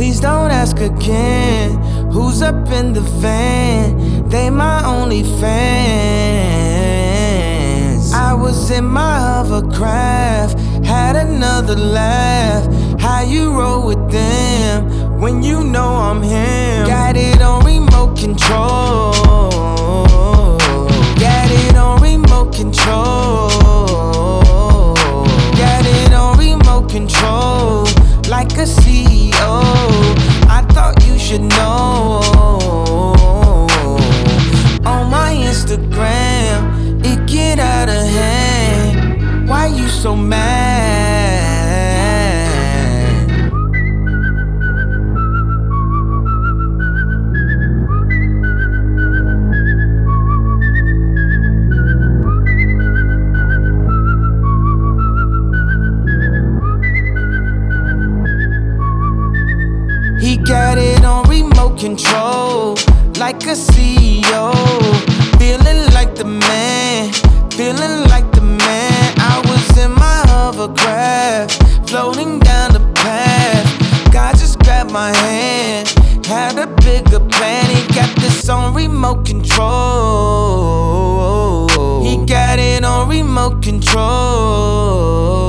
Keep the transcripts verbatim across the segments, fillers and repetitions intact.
Please don't ask again. Who's up in the van? They my only fans. I was in my hovercraft, had another laugh. How you roll with them when you know I'm him? Got it on remote control. Got it on remote control. Got it on remote control. Like a C E O, I thought you should know. On my Instagram, it get out of hand. Why you so mad? He got it on remote control, like a C E O. Feeling like the man, feeling like the man. I was in my hovercraft, floating down the path. God just grabbed my hand, had a bigger plan. He got this on remote control. He got it on remote control.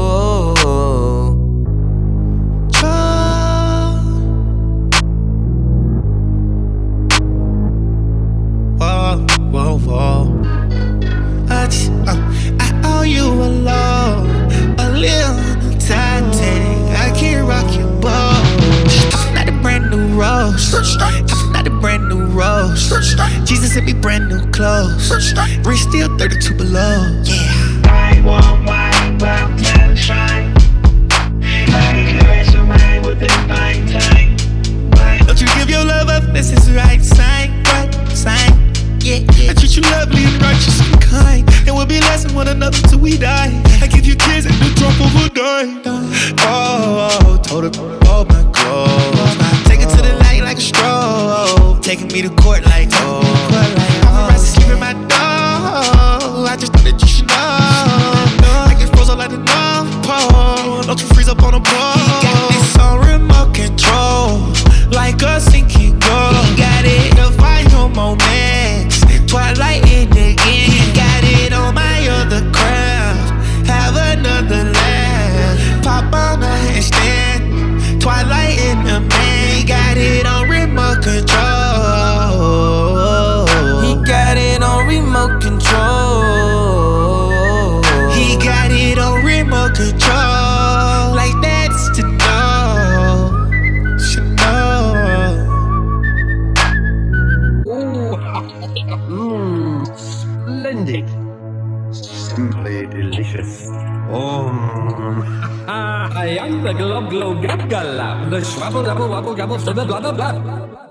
Whoa, whoa. I, just, uh, I owe you a love, a little Titanic. I can't rock your boat. I'm not a brand new rose. I'm not a brand new rose. Jesus sent me brand new clothes. Wrist still thirty-two below. Yeah. I want wine, but never shine. I caress your mind within fine time. Don't you give your love up, this is the right sign, right sign. Yeah, yeah. I treat you lovely and righteous and kind, and we'll be less than one another till we die. I give you kids at the drop of a dime. Oh, oh, told her all my clothes. Take it to the light like a stroll. Taking me to court like oh. I'm the sleep in my door. I just thought that you should know. I get frozen like the North Pole. Don't you freeze up on the pole. He got this on remote control, like a sinking goal. He got it, the final moment. Twilight in again. He got it on my other craft. Have another laugh. Pop on a handstand. Twilight in the man. He got it on remote control. He got it on remote control. He got it on remote control. Like that's to know. Should know. Mmm, splendid. Simply delicious. Oh, I am the glob glob gab gallop, the schwabble dabble wabble gabble, blah blah blah blah.